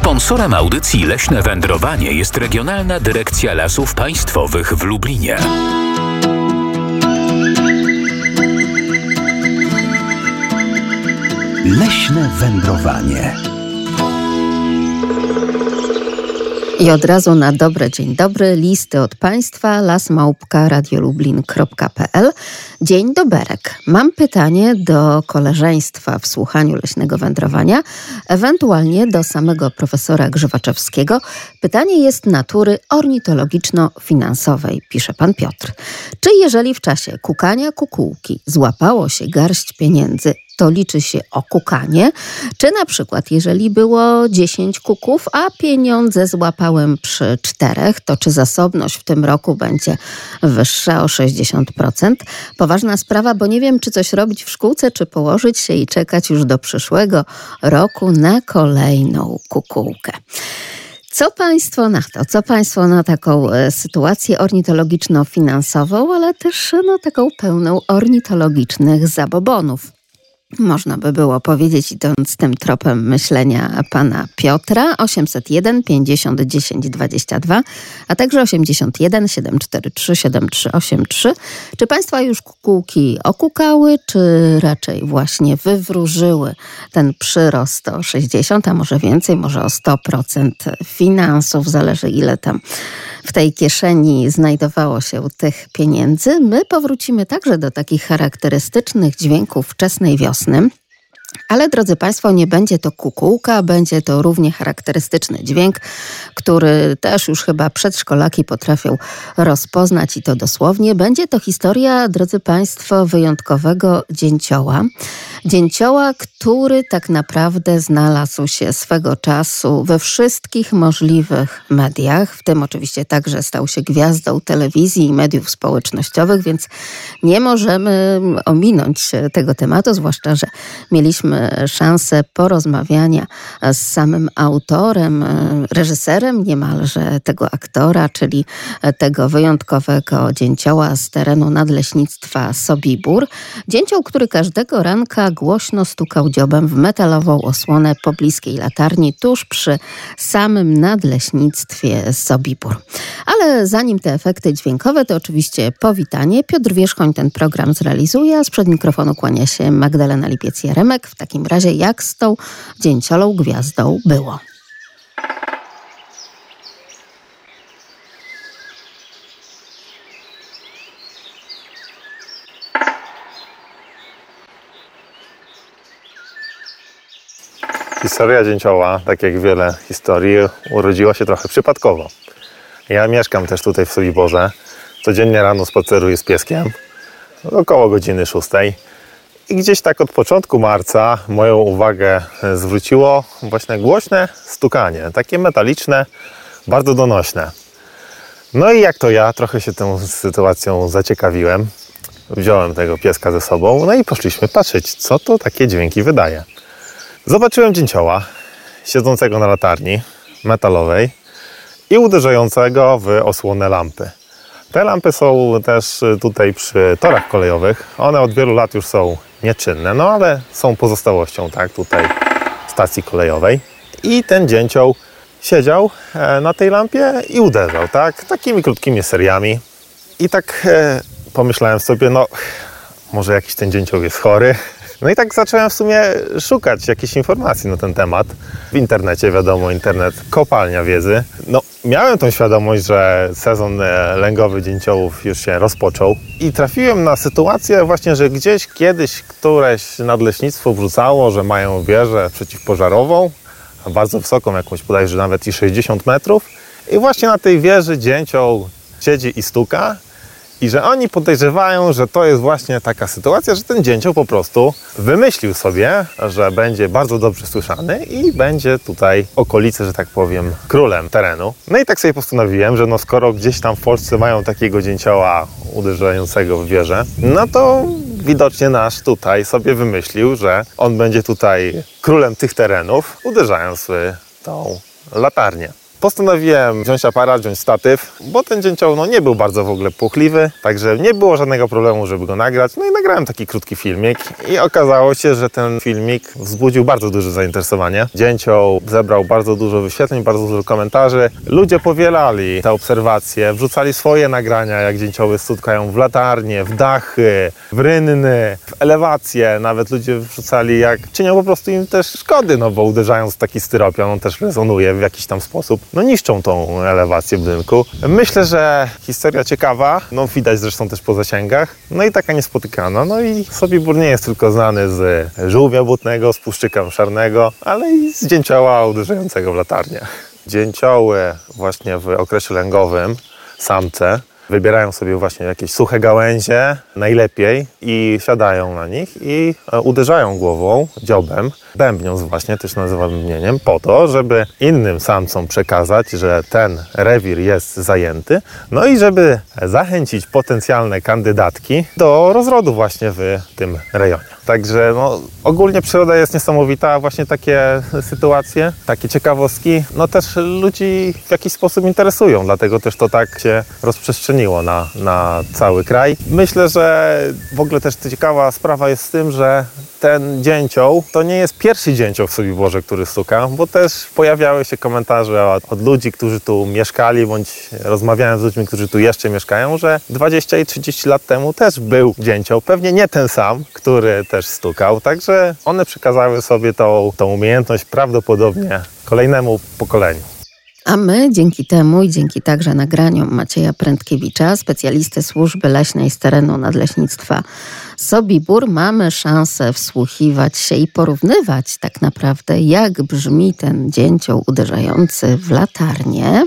Sponsorem audycji Leśne Wędrowanie jest Regionalna Dyrekcja Lasów Państwowych w Lublinie. Leśne wędrowanie. I od razu na dobre, dzień dobry, listy od Państwa, lasmałpka.radiolublin.pl. Dzień doberek. Mam pytanie do koleżeństwa w słuchaniu leśnego wędrowania, ewentualnie do samego profesora Grzywaczewskiego. Pytanie jest natury ornitologiczno-finansowej, pisze pan Piotr. Czy jeżeli w czasie kukania kukułki złapało się garść pieniędzy, to liczy się okukanie? Czy na przykład, jeżeli było 10 kuków, a pieniądze złapałem przy 4, to czy zasobność w tym roku będzie wyższa o 60%? Poważna sprawa, bo nie wiem, czy coś robić w szkółce, czy położyć się i czekać już do przyszłego roku na kolejną kukułkę. Co Państwo na to? Co Państwo na taką sytuację ornitologiczno-finansową, ale też taką pełną ornitologicznych zabobonów? Można by było powiedzieć, idąc tym tropem myślenia pana Piotra, 801 50 10 22, a także 81 743 7383. Czy Państwa już kukułki okukały, czy raczej właśnie wywróżyły ten przyrost o 60, a może więcej, może o 100% finansów, zależy ile tam w tej kieszeni znajdowało się tych pieniędzy. My powrócimy także do takich charakterystycznych dźwięków wczesnej wiosny. Ale, drodzy Państwo, nie będzie to kukułka, będzie to równie charakterystyczny dźwięk, który też już chyba przedszkolaki potrafią rozpoznać i to dosłownie. Będzie to historia, drodzy Państwo, wyjątkowego dzięcioła. Dzięcioła, który tak naprawdę znalazł się swego czasu we wszystkich możliwych mediach, w tym oczywiście także stał się gwiazdą telewizji i mediów społecznościowych, więc nie możemy ominąć tego tematu, zwłaszcza, że mieliśmy szansę porozmawiania z samym autorem, reżyserem niemalże tego aktora, czyli tego wyjątkowego dzięcioła z terenu nadleśnictwa Sobibór. Dzięcioł, który każdego ranka głośno stukał dziobem w metalową osłonę pobliskiej latarni tuż przy samym nadleśnictwie Sobibór. Ale zanim te efekty dźwiękowe, to oczywiście powitanie. Piotr Wierzchoń ten program zrealizuje, a sprzed mikrofonu kłania się Magdalena Lipiec-Jaremek. W takim razie jak z tą dzięciolą gwiazdą było? Historia dzięcioła, tak jak wiele historii, urodziła się trochę przypadkowo. Ja mieszkam też tutaj w Sobiborze. Codziennie rano spaceruję z pieskiem, około godziny 6. I gdzieś tak od początku marca moją uwagę zwróciło właśnie głośne stukanie, takie metaliczne, bardzo donośne. No i jak to ja trochę się tą sytuacją zaciekawiłem, wziąłem tego pieska ze sobą, no i poszliśmy patrzeć, co to takie dźwięki wydaje. Zobaczyłem dzięcioła siedzącego na latarni metalowej i uderzającego w osłonę lampy. Te lampy są też tutaj przy torach kolejowych. One od wielu lat już są nieczynne, no ale są pozostałością, tak, tutaj stacji kolejowej. I ten dzięcioł siedział na tej lampie i uderzał, tak, takimi krótkimi seriami. I tak pomyślałem sobie, no może jakiś ten dzięcioł jest chory. No i tak zacząłem w sumie szukać jakichś informacji na ten temat. W internecie, wiadomo, internet, kopalnia wiedzy. No, miałem tą świadomość, że sezon lęgowy dzięciołów już się rozpoczął. I trafiłem na sytuację właśnie, że gdzieś kiedyś któreś nadleśnictwo wrzucało, że mają wieżę przeciwpożarową, bardzo wysoką, jakąś bodajże nawet i 60 metrów. I właśnie na tej wieży dzięcioł siedzi i stuka. I że oni podejrzewają, że to jest właśnie taka sytuacja, że ten dzięcioł po prostu wymyślił sobie, że będzie bardzo dobrze słyszany i będzie tutaj w okolicy, że tak powiem, królem terenu. No i tak sobie postanowiłem, że no skoro gdzieś tam w Polsce mają takiego dzięcioła uderzającego w wieżę, no to widocznie nasz tutaj sobie wymyślił, że on będzie tutaj królem tych terenów, uderzając w tą latarnię. Postanowiłem wziąć aparat, wziąć statyw, bo ten dzięcioł nie był bardzo w ogóle płochliwy, także nie było żadnego problemu, żeby go nagrać. No i nagrałem taki krótki filmik i okazało się, że ten filmik wzbudził bardzo duże zainteresowanie. Dzięcioł zebrał bardzo dużo wyświetleń, bardzo dużo komentarzy. Ludzie powielali te obserwacje, wrzucali swoje nagrania, jak dzięcioły stukają w latarnie, w dachy, w rynny, w elewacje. Nawet ludzie wrzucali, jak czynią po prostu im też szkody, bo uderzając w taki styropian, on też rezonuje w jakiś tam sposób. Niszczą tą elewację budynku. Myślę, że historia ciekawa, widać zresztą też po zasięgach, i taka niespotykana. I Sobibór nie jest tylko znany z żółwia błotnego, z puszczyka szarnego, ale i z dzięcioła uderzającego w latarnię. Dzięcioły właśnie w okresie lęgowym, samce, wybierają sobie właśnie jakieś suche gałęzie, najlepiej, i siadają na nich i uderzają głową, dziobem, bębniąc właśnie, to się nazywa bębnieniem, po to, żeby innym samcom przekazać, że ten rewir jest zajęty, i żeby zachęcić potencjalne kandydatki do rozrodu właśnie w tym rejonie. Także ogólnie przyroda jest niesamowita, właśnie takie sytuacje, takie ciekawostki, też ludzi w jakiś sposób interesują, dlatego też to tak się rozprzestrzeniło na cały kraj. Myślę, że w ogóle też ciekawa sprawa jest z tym, że ten dzięcioł to nie jest pierwszy dzięcioł w Sobiborze, który stuka, bo też pojawiały się komentarze od ludzi, którzy tu mieszkali, bądź rozmawiałem z ludźmi, którzy tu jeszcze mieszkają, że 20 i 30 lat temu też był dzięcioł. Pewnie nie ten sam, który też stukał, także one przekazały sobie tą umiejętność prawdopodobnie kolejnemu pokoleniu. A my dzięki temu i dzięki także nagraniom Macieja Prędkiewicza, specjalisty służby leśnej z terenu Nadleśnictwa Sobibór, mamy szansę wsłuchiwać się i porównywać tak naprawdę, jak brzmi ten dzięcioł uderzający w latarnię.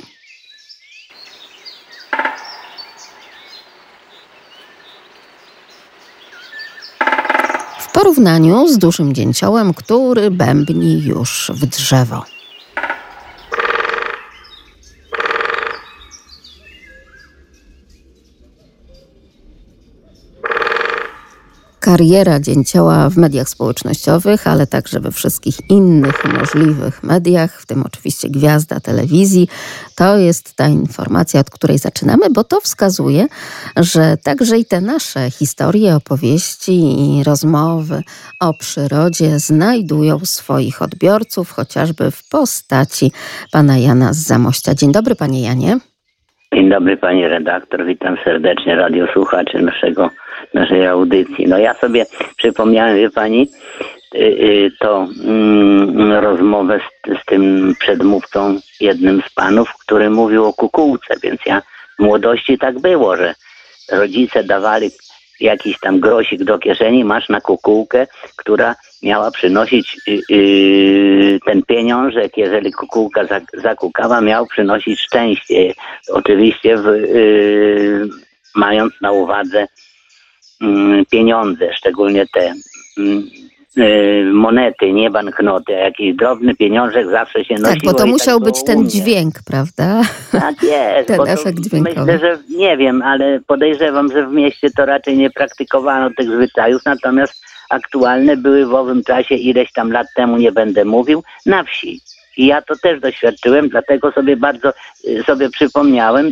W porównaniu z dużym dzięciołem, który bębni już w drzewo. Kariera dzięcioła w mediach społecznościowych, ale także we wszystkich innych możliwych mediach, w tym oczywiście gwiazda telewizji. To jest ta informacja, od której zaczynamy, bo to wskazuje, że także i te nasze historie, opowieści i rozmowy o przyrodzie znajdują swoich odbiorców, chociażby w postaci pana Jana z Zamościa. Dzień dobry, panie Janie. Dzień dobry, pani redaktor. Witam serdecznie radiosłuchaczy naszej audycji. Ja sobie przypomniałem, wie pani, rozmowę z tym przedmówcą, jednym z panów, który mówił o kukułce, więc w młodości tak było, że rodzice dawali jakiś tam grosik do kieszeni, masz na kukułkę, która miała przynosić ten pieniążek, jeżeli kukułka zakukała, miał przynosić szczęście. Oczywiście mając na uwadze pieniądze, szczególnie te monety, nie banknoty, a jakiś drobny pieniążek zawsze się nosiło. Tak, bo to musiał być ten dźwięk, prawda? Tak jest. Ten efekt dźwiękowy. Myślę, że nie wiem, ale podejrzewam, że w mieście to raczej nie praktykowano tych zwyczajów, natomiast aktualne były w owym czasie, ileś tam lat temu, nie będę mówił, na wsi. I ja to też doświadczyłem, dlatego sobie bardzo przypomniałem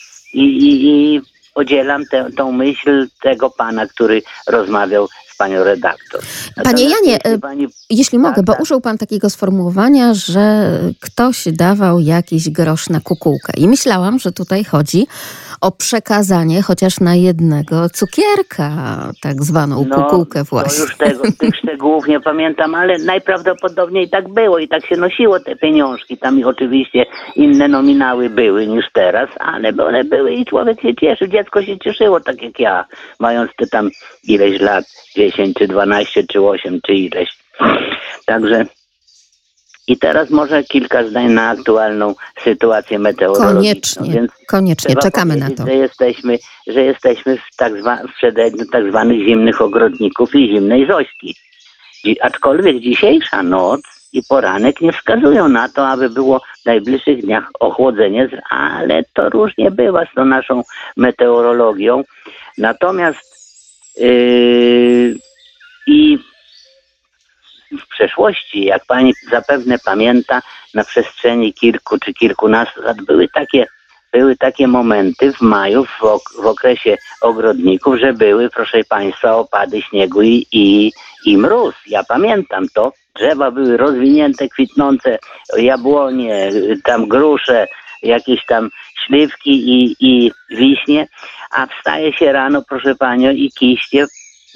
i podzielam tą myśl tego pana, który rozmawiał z panią redaktor. Panie Janie, jeśli mogę, bo użył pan takiego sformułowania, że ktoś dawał jakiś grosz na kukułkę. I myślałam, że tutaj chodzi o przekazanie chociaż na jednego cukierka, tak zwaną kukułkę właśnie. Tych szczegółów nie pamiętam, ale najprawdopodobniej tak było i tak się nosiło te pieniążki. Tam oczywiście inne nominały były niż teraz, ale one były i człowiek się cieszył, dziecko się cieszyło, tak jak ja, mając te tam ileś lat, 10 czy 12 czy 8 czy ileś. Także i teraz może kilka zdań na aktualną sytuację meteorologiczną. Koniecznie, czekamy na to. Że jesteśmy w przededniu tak zwanych zimnych ogrodników i zimnej zośki. Aczkolwiek dzisiejsza noc i poranek nie wskazują na to, aby było w najbliższych dniach ochłodzenie, ale to różnie bywa z tą naszą meteorologią. Natomiast w przeszłości, jak pani zapewne pamięta, na przestrzeni kilku czy kilkunastu lat były takie momenty w maju, w okresie ogrodników, że były, proszę państwa, opady śniegu i mróz. Ja pamiętam to. Drzewa były rozwinięte, kwitnące, jabłonie, tam grusze, jakieś tam śliwki i wiśnie, a wstaje się rano, proszę panią, i kiście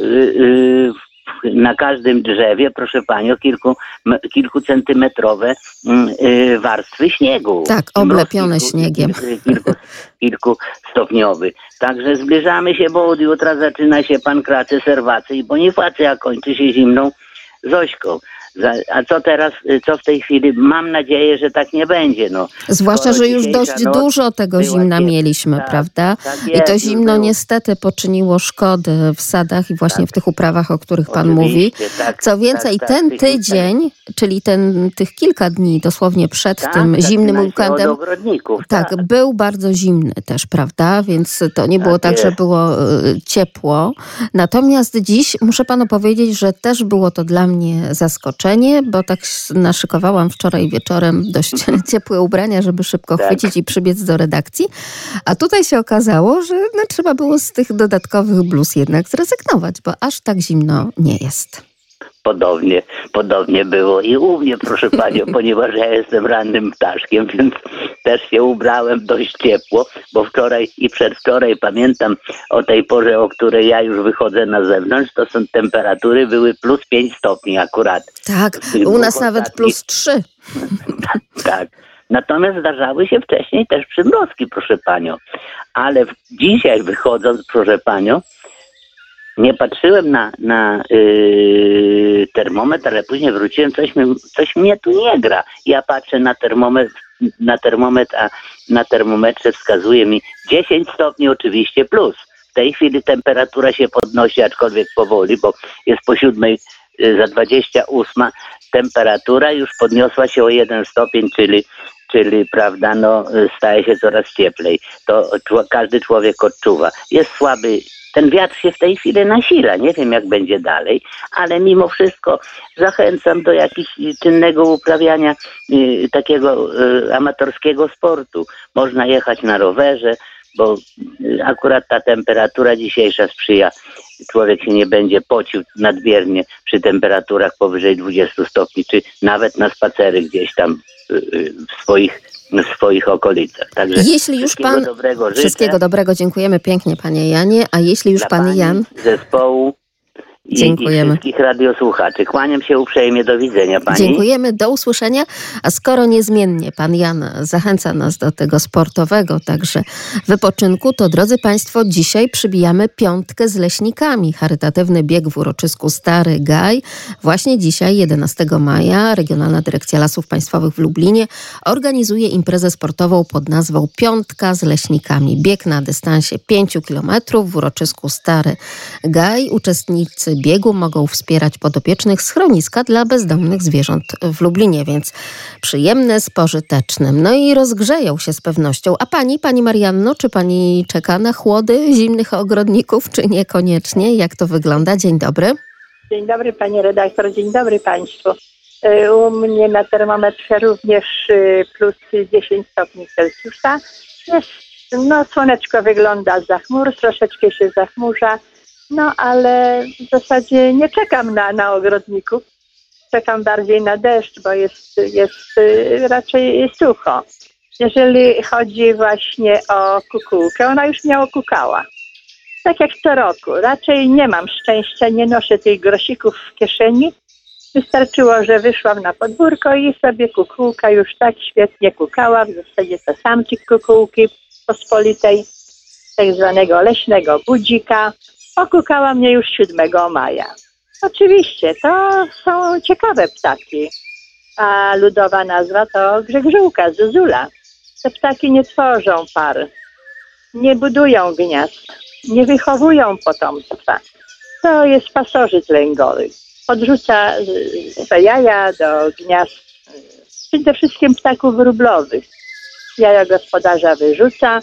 na każdym drzewie, proszę panią, kilkucentymetrowe warstwy śniegu. Tak, oblepione śniegiem. Kilkustopniowy. Także zbliżamy się, bo od jutra zaczyna się Pankracy, Serwacy i Bonifacy, a kończy się zimną Zośką. A co teraz, co w tej chwili? Mam nadzieję, że tak nie będzie. No. Zwłaszcza, że już dość dużo tego zimna mieliśmy, prawda? Tak I to zimno niestety poczyniło szkody w sadach i właśnie w tych uprawach, o których pan mówi. Co więcej, ten tydzień, czyli tych kilka dni dosłownie przed tym zimnym weekendem, był bardzo zimny też, prawda? Więc to nie było tak, że było ciepło. Natomiast dziś muszę panu powiedzieć, że też było to dla mnie zaskoczenie, bo tak naszykowałam wczoraj wieczorem dość ciepłe ubrania, żeby szybko chwycić i przybiec do redakcji. A tutaj się okazało, że trzeba było z tych dodatkowych bluz jednak zrezygnować, bo aż tak zimno nie jest. Podobnie było i u mnie, proszę panią, ponieważ ja jestem rannym ptaszkiem, więc też się ubrałem dość ciepło, bo wczoraj i przedwczoraj pamiętam o tej porze, o której ja już wychodzę na zewnątrz, to są temperatury były plus 5 stopni akurat. Tak, u nas nawet plus 3. Tak. Natomiast zdarzały się wcześniej też przymrozki, proszę panią. Ale dzisiaj wychodząc, proszę panią, nie patrzyłem na termometr, ale później wróciłem, coś mnie tu nie gra. Ja patrzę na termometr, a na termometrze wskazuje mi 10 stopni oczywiście plus. W tej chwili temperatura się podnosi, aczkolwiek powoli, bo jest po 7 za 28. Temperatura już podniosła się o 1 stopień, czyli prawda, staje się coraz cieplej. To każdy człowiek odczuwa. Jest słaby. Ten wiatr się w tej chwili nasila. Nie wiem, jak będzie dalej, ale mimo wszystko zachęcam do jakiegoś czynnego uprawiania takiego amatorskiego sportu. Można jechać na rowerze, bo akurat ta temperatura dzisiejsza sprzyja. Człowiek się nie będzie pocił nadmiernie przy temperaturach powyżej 20 stopni, czy nawet na spacery gdzieś tam w swoich okolicach. Także jeśli już wszystkiego dobrego, dziękujemy pięknie, panie Janie, a jeśli już pan Jan... Zespołu i wszystkich radiosłuchaczy. Kłaniam się uprzejmie, do widzenia pani. Dziękujemy, do usłyszenia. A skoro niezmiennie pan Jan zachęca nas do tego sportowego także wypoczynku, to drodzy państwo, dzisiaj przybijamy piątkę z leśnikami. Charytatywny bieg w uroczysku Stary Gaj. Właśnie dzisiaj, 11 maja, Regionalna Dyrekcja Lasów Państwowych w Lublinie organizuje imprezę sportową pod nazwą Piątka z leśnikami. Bieg na dystansie 5 kilometrów w uroczysku Stary Gaj. Uczestnicy biegu mogą wspierać podopiecznych schroniska dla bezdomnych zwierząt w Lublinie, więc przyjemne z pożytecznym. No i rozgrzeją się z pewnością. A pani Marianno, czy pani czeka na chłody zimnych ogrodników, czy niekoniecznie? Jak to wygląda? Dzień dobry. Dzień dobry, panie redaktor, dzień dobry państwu. U mnie na termometrze również plus 10 stopni Celsjusza. Jest, słoneczko wygląda zza chmur, troszeczkę się zachmurza. Ale w zasadzie nie czekam na ogrodników. Czekam bardziej na deszcz, bo jest raczej sucho. Jeżeli chodzi właśnie o kukułkę, ona już mnie okukała. Tak jak co roku. Raczej nie mam szczęścia, nie noszę tych grosików w kieszeni. Wystarczyło, że wyszłam na podwórko i sobie kukułka już tak świetnie kukała. W zasadzie to samczyk kukułki pospolitej, tak zwanego leśnego budzika. Okukała mnie już 7 maja. Oczywiście, to są ciekawe ptaki, a ludowa nazwa to grzegrzółka, zuzula. Te ptaki nie tworzą par, nie budują gniazd, nie wychowują potomstwa. To jest pasożyt lęgowy. Podrzuca swe jaja do gniazd, przede wszystkim ptaków wróblowych. Jaja gospodarza wyrzuca,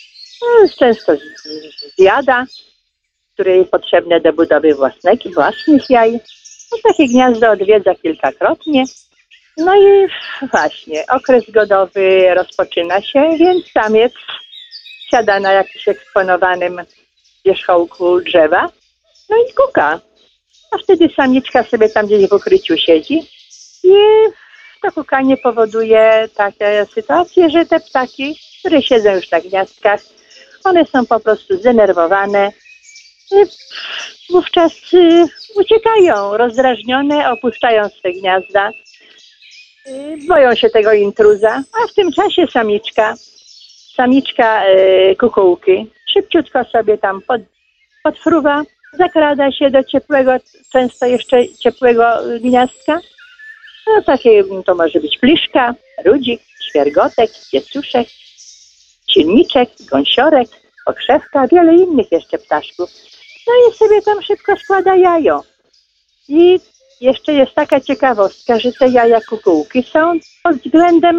często zjada, które jest potrzebne do budowy własnych jaj. No, takie gniazdo odwiedza kilkakrotnie. No i właśnie, okres godowy rozpoczyna się, więc samiec siada na jakimś eksponowanym wierzchołku drzewa, no i kuka. A wtedy samiczka sobie tam gdzieś w ukryciu siedzi i to kukanie powoduje takie sytuacje, że te ptaki, które siedzą już na gniazdkach, one są po prostu zdenerwowane. Wówczas uciekają, rozdrażnione, opuszczają swe gniazda. Boją się tego intruza, a w tym czasie samiczka kukułki szybciutko sobie tam podfruwa, zakrada się do ciepłego, często jeszcze ciepłego gniazdka. No takie to może być pliszka, rudzik, świergotek, piecuszek, silniczek, gąsiorek, pokrzewka, wiele innych jeszcze ptaszków. No i sobie tam szybko składa jajo. I jeszcze jest taka ciekawostka, że te jaja kukułki są pod względem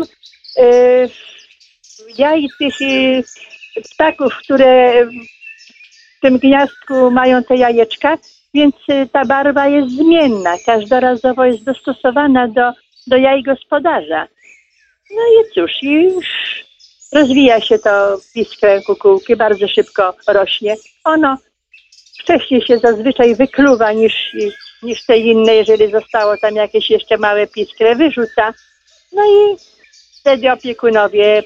jaj tych ptaków, które w tym gniazdku mają te jajeczka, więc ta barwa jest zmienna, każdorazowo jest dostosowana do jaj gospodarza. No i cóż, już rozwija się to piskre kukułki, bardzo szybko rośnie. Ono wcześniej się zazwyczaj wykluwa niż te inne, jeżeli zostało tam jakieś jeszcze małe piskre, wyrzuca. No i wtedy opiekunowie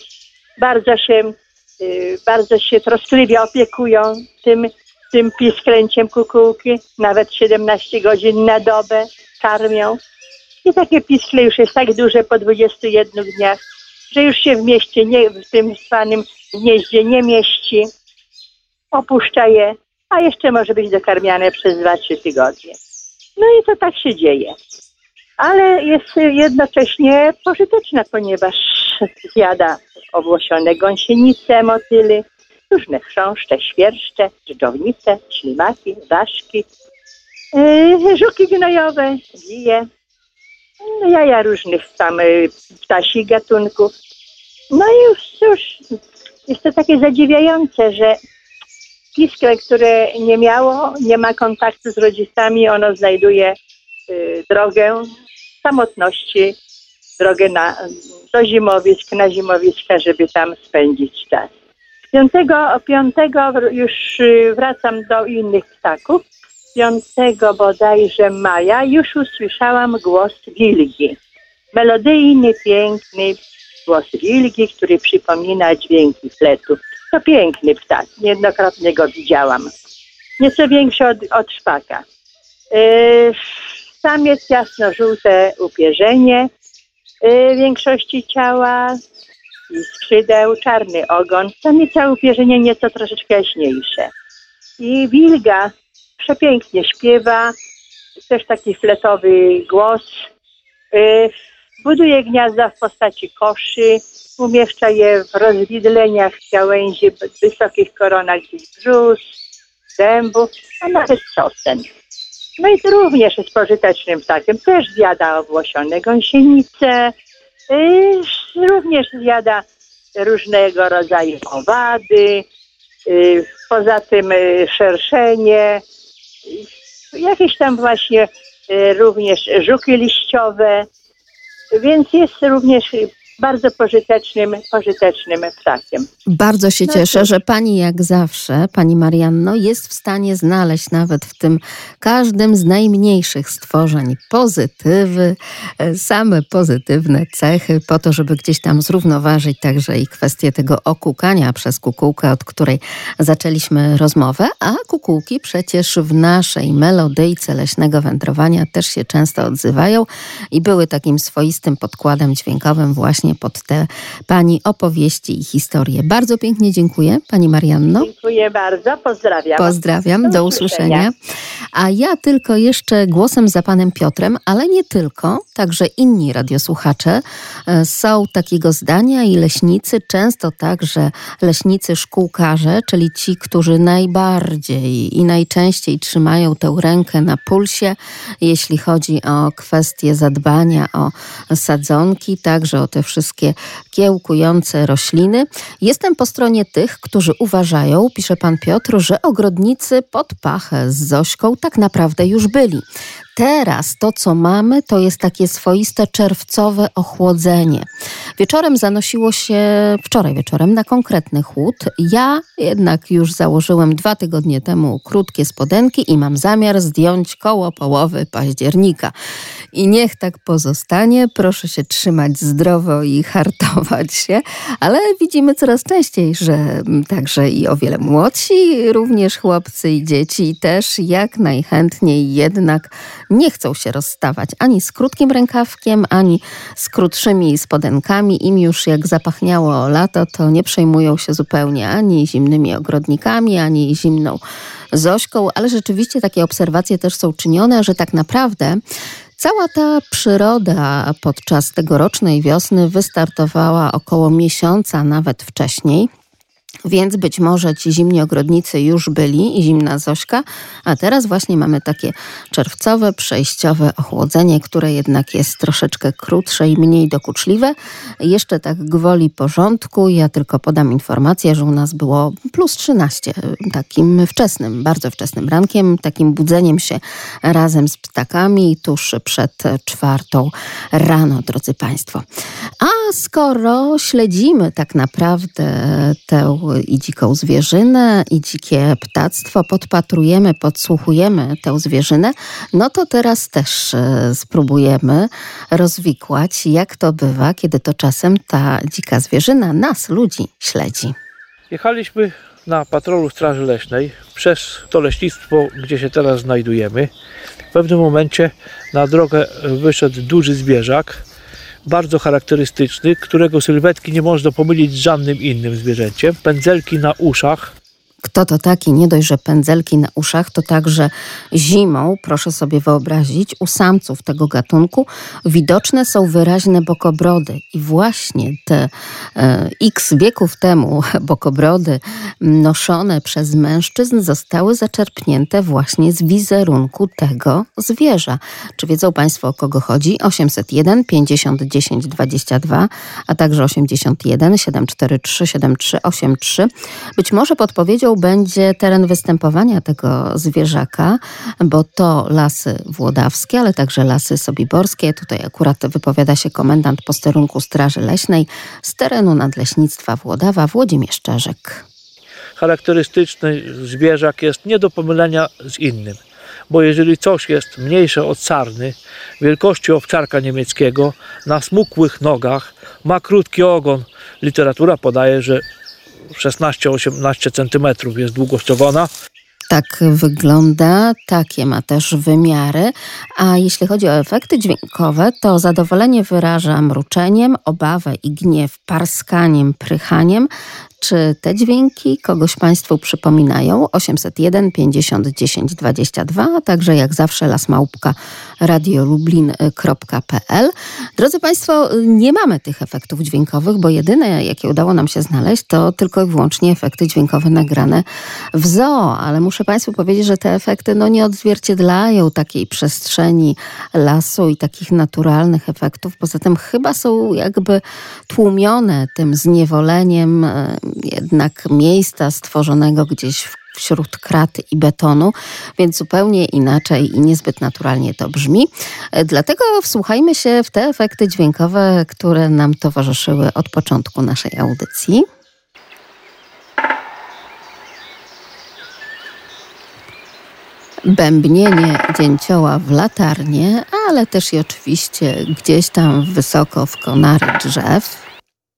bardzo się troskliwie opiekują tym pisklęciem kukułki, nawet 17 godzin na dobę karmią. I takie piskle już jest tak duże po 21 dniach, że już się w mieście, w tym zwanym gnieździe nie mieści. Opuszcza je, a jeszcze może być dokarmiane przez 2-3 tygodnie. No i to tak się dzieje. Ale jest jednocześnie pożyteczna, ponieważ zjada owłosione gąsienice, motyly, różne chrząszcze, świerszcze, dżdżownice, ślimaki, ważki, żuki gnojowe, wije, jaja różnych tam ptasich gatunków. No i już jest to takie zadziwiające, że piskle, które nie ma kontaktu z rodzicami, ono znajduje drogę samotności, drogę do zimowisk, na zimowiska, żeby tam spędzić czas. 5 już wracam do innych ptaków. 5 bodajże maja już usłyszałam głos wilgi. Melodyjny, piękny głos wilgi, który przypomina dźwięki fletu. To piękny ptak, niejednokrotnie go widziałam. Nieco większy od szpaka. Samiec jasno-żółte upierzenie większości ciała i skrzydeł, czarny ogon. Samica upierzenie nieco troszeczkę jaśniejsze. I wilga przepięknie śpiewa, też taki fletowy głos. Buduje gniazda w postaci koszy, umieszcza je w rozwidleniach gałęzi, wysokich koronach brzus, dębów, a nawet sosen. No i to również jest pożytecznym ptakiem. Też zjada owłosione gąsienice, również zjada różnego rodzaju owady, poza tym szerszenie, jakieś tam właśnie również żuki liściowe, więc jest również bardzo pożytecznym ptakiem. Bardzo się cieszę, że pani jak zawsze, pani Marianno, jest w stanie znaleźć nawet w tym każdym z najmniejszych stworzeń pozytywy, same pozytywne cechy, po to, żeby gdzieś tam zrównoważyć także i kwestię tego okukania przez kukułkę, od której zaczęliśmy rozmowę, a kukułki przecież w naszej melodyjce leśnego wędrowania też się często odzywają i były takim swoistym podkładem dźwiękowym właśnie pod te pani opowieści i historie. Bardzo pięknie dziękuję, pani Marianno. Dziękuję bardzo, pozdrawiam. Pozdrawiam, do usłyszenia. A ja tylko jeszcze głosem za panem Piotrem, ale nie tylko, także inni radiosłuchacze są takiego zdania i leśnicy, często także leśnicy szkółkarze, czyli ci, którzy najbardziej i najczęściej trzymają tę rękę na pulsie, jeśli chodzi o kwestie zadbania o sadzonki, także o te wszystkie kiełkujące rośliny. Jestem po stronie tych, którzy uważają, pisze pan Piotr, że ogrodnicy pod pachę z Zośką tak naprawdę już byli. teraz to, co mamy, to jest takie swoiste czerwcowe ochłodzenie. Wieczorem zanosiło się, wczoraj wieczorem, na konkretny chłód. Ja jednak już założyłem 2 tygodnie temu krótkie spodenki i mam zamiar zdjąć koło połowy października. I niech tak pozostanie. Proszę się trzymać zdrowo i hartować się. Ale widzimy coraz częściej, że także i o wiele młodsi, również chłopcy i dzieci też jak najchętniej jednak nie chcą się rozstawać ani z krótkim rękawkiem, ani z krótszymi spodenkami. Im już jak zapachniało lato, to nie przejmują się zupełnie ani zimnymi ogrodnikami, ani zimną Zośką, ale rzeczywiście takie obserwacje też są czynione, że tak naprawdę cała ta przyroda podczas tegorocznej wiosny wystartowała około miesiąca, nawet wcześniej. Więc być może ci zimni ogrodnicy już byli i zimna Zośka, a teraz właśnie mamy takie czerwcowe, przejściowe ochłodzenie, które jednak jest troszeczkę krótsze i mniej dokuczliwe. Jeszcze tak gwoli porządku, ja tylko podam informację, że u nas było plus 13, takim wczesnym, bardzo wczesnym rankiem, takim budzeniem się razem z ptakami tuż przed 4 rano, drodzy Państwo. A skoro śledzimy tak naprawdę tę i dziką zwierzynę, i dzikie ptactwo, podpatrujemy, podsłuchujemy tę zwierzynę, no to teraz też spróbujemy rozwikłać, jak to bywa, kiedy to czasem ta dzika zwierzyna nas, ludzi, śledzi. Jechaliśmy na patrolu Straży Leśnej przez to leśnictwo, gdzie się teraz znajdujemy. W pewnym momencie na drogę wyszedł duży zwierzak, bardzo charakterystyczny, którego sylwetki nie można pomylić z żadnym innym zwierzęciem. Pędzelki na uszach. Kto to taki? Nie dość, że pędzelki na uszach, to także zimą, proszę sobie wyobrazić, u samców tego gatunku widoczne są wyraźne bokobrody. I właśnie te x wieków temu bokobrody noszone przez mężczyzn zostały zaczerpnięte właśnie z wizerunku tego zwierza. Czy wiedzą Państwo, o kogo chodzi? 801 50 10 22, a także 81 743 7383. Być może podpowiedzią będzie teren występowania tego zwierzaka, bo to lasy włodawskie, ale także lasy sobiborskie. Tutaj akurat wypowiada się komendant posterunku Straży Leśnej z terenu Nadleśnictwa Włodawa, Włodzimierz Czerzek. Charakterystyczny zwierzak jest nie do pomylenia z innym, bo jeżeli coś jest mniejsze od sarny, wielkości owczarka niemieckiego, na smukłych nogach, ma krótki ogon, literatura podaje, że 16-18 cm jest długość ogona. Tak wygląda, takie ma też wymiary. A jeśli chodzi o efekty dźwiękowe, to zadowolenie wyraża mruczeniem, obawę i gniew parskaniem, prychaniem. Czy te dźwięki kogoś Państwu przypominają? 801 50 10 22, a także jak zawsze lasmałpka.radiolublin.pl. Drodzy Państwo, nie mamy tych efektów dźwiękowych, bo jedyne, jakie udało nam się znaleźć, to tylko i wyłącznie efekty dźwiękowe nagrane w zoo. Ale muszę Państwu powiedzieć, że te efekty nie odzwierciedlają takiej przestrzeni lasu i takich naturalnych efektów. Poza tym chyba są jakby tłumione tym zniewoleniem jednak miejsca stworzonego gdzieś wśród krat i betonu, więc zupełnie inaczej i niezbyt naturalnie to brzmi. Dlatego wsłuchajmy się w te efekty dźwiękowe, które nam towarzyszyły od początku naszej audycji. Bębnienie dzięcioła w latarnie, ale też i oczywiście gdzieś tam wysoko w konary drzew.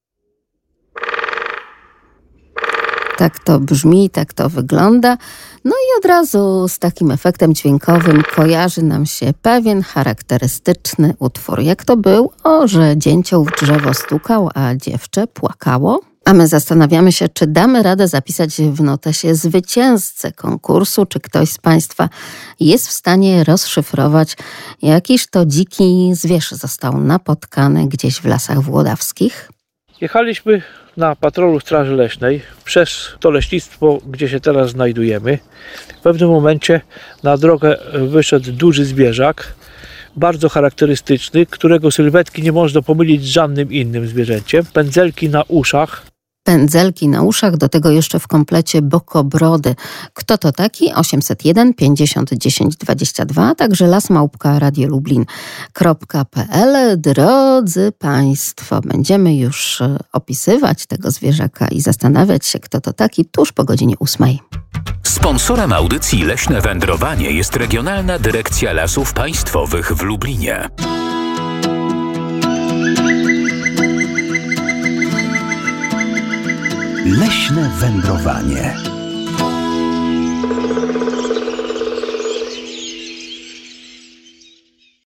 Tak to brzmi, tak to wygląda. No i od razu z takim efektem dźwiękowym kojarzy nam się pewien charakterystyczny utwór. Jak to był? Że dzięcioł w drzewo stukał, a dziewczę płakało. A my zastanawiamy się, czy damy radę zapisać w notesie zwycięzcę konkursu, czy ktoś z Państwa jest w stanie rozszyfrować, jakiż to dziki zwierz został napotkany gdzieś w lasach włodawskich. Jechaliśmy na patrolu Straży Leśnej przez to leśnictwo, gdzie się teraz znajdujemy. W pewnym momencie na drogę wyszedł duży zwierzak, bardzo charakterystyczny, którego sylwetki nie można pomylić z żadnym innym zwierzęciem. Pędzelki na uszach. pędzelki na uszach, do tego jeszcze w komplecie bokobrody. Kto to taki? 801 50 10 22, a także lasmałpka.radiolublin.pl. Drodzy Państwo, będziemy już opisywać tego zwierzaka i zastanawiać się, kto to taki, tuż po godzinie 8. Sponsorem audycji Leśne Wędrowanie jest Regionalna Dyrekcja Lasów Państwowych w Lublinie. Leśne wędrowanie.